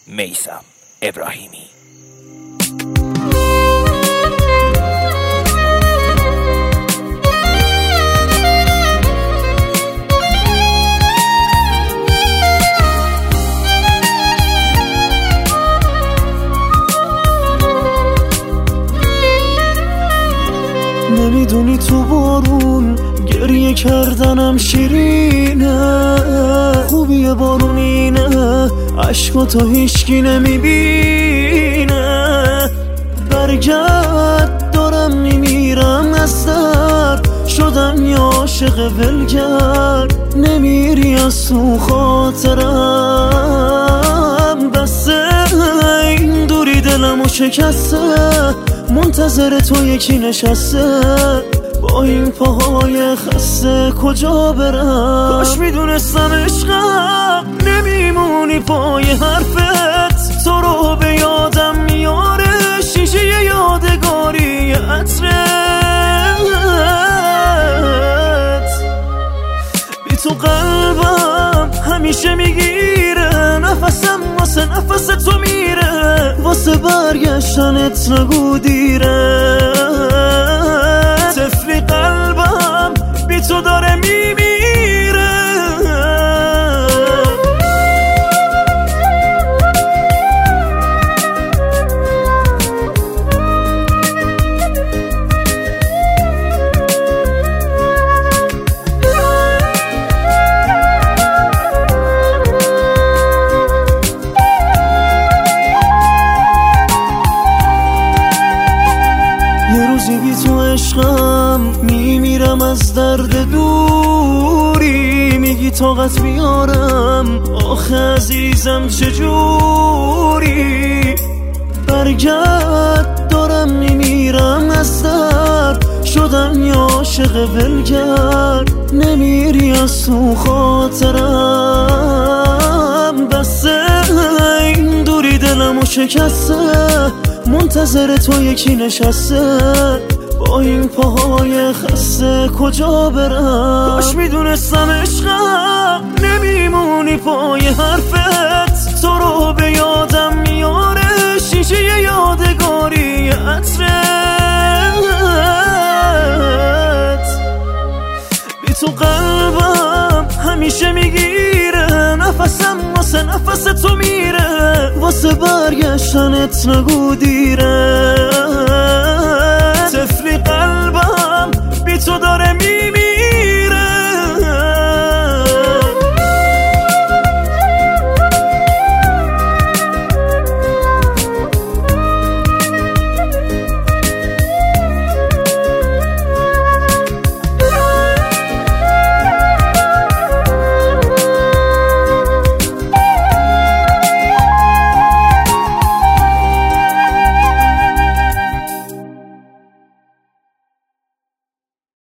میثم ابراهیمی. نمیدونی تو بارون گریه کردنم شیرینه، خوبیه بارون اینه عشقاتو هیچکی نمیبینه. برگرد دارم میمیرم از درد، شدم یه عاشق ولگرد، نمیری از تو خاطرم. بسه این دوری دلمو شکسته، منتظر تو یکی نشسته، با این پاهای خسته کجا برم؟ کاش میدونستم عشقم نمیمونی پای حرفت، تو رو به یادم میاره شیشه یادگاری عطرت. بی تو قلبم همیشه میگیره نفسم، واسه نفس تو میره، واسه برگشتنت نگو دیره. طفلی قلبم بی تو داره میمیره. یه روزی بی تو عشقم میمیرم از درد دوری، میگی طاقت بیارم آخه عزیزم چجوری؟ برگرد دارم میمیرم از درد، شدم یه عاشق ولگرد، نمیری از تو خاطرم. بسه این دوری دلمو شکسته، منتظر تو یکی نشسته، با این پاهای خسته کجا برم؟ کاش میدونستم عشقم نمیمونی پای حرفت، تو رو به یادم میاره شیشه یادگاری عطرت. بی تو قلبم همیشه میگیره نفسم، واسه نفس تو میره، واسه برگشتنت نگو دیره.